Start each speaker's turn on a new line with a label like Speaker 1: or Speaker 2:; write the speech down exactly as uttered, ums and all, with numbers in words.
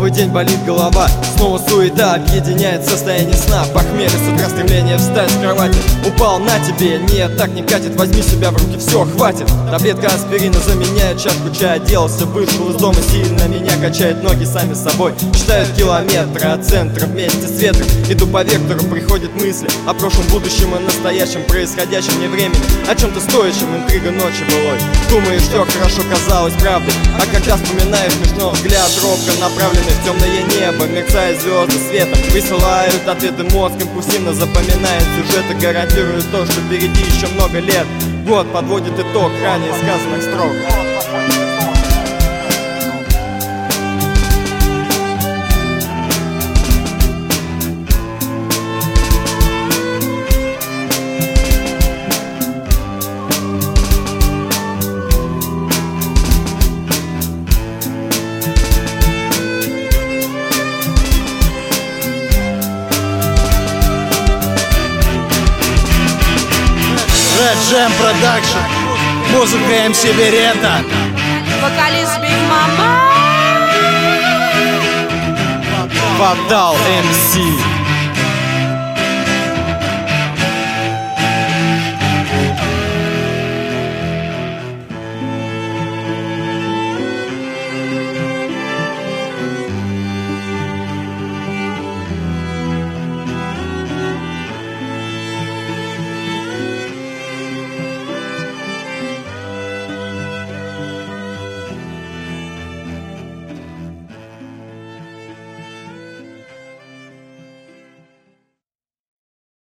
Speaker 1: Новый день, болит голова, снова суета объединяет состояние сна. Похмелье, с утра стремление встать с кровати. Упал, на тебе, нет, так не катит. Возьми себя в руки, все, хватит. Таблетка аспирина заменяет чашку чая. Оделся, вышел из дома, сильно меня качает. Ноги сами собой считают километры от центра вместе с ветром. Иду по вектору, приходят мысли о прошлом, будущем и настоящем, происходящем не времени, о чем-то стоящем, интрига ночи былой. Думаешь, все хорошо казалось правдой, а когда вспоминаешь, смешно взгляд робко направленный в темное небо. Мерцают звезды светом, высылают ответы, мозг импульсивно запоминает сюжеты, гарантирует то, что впереди еще много лет. Год подводит итог ранее сказанных строк.
Speaker 2: Red Jam Production, музыка эм си Берета,
Speaker 3: вокалист Big Mama,
Speaker 1: Вандал эм си.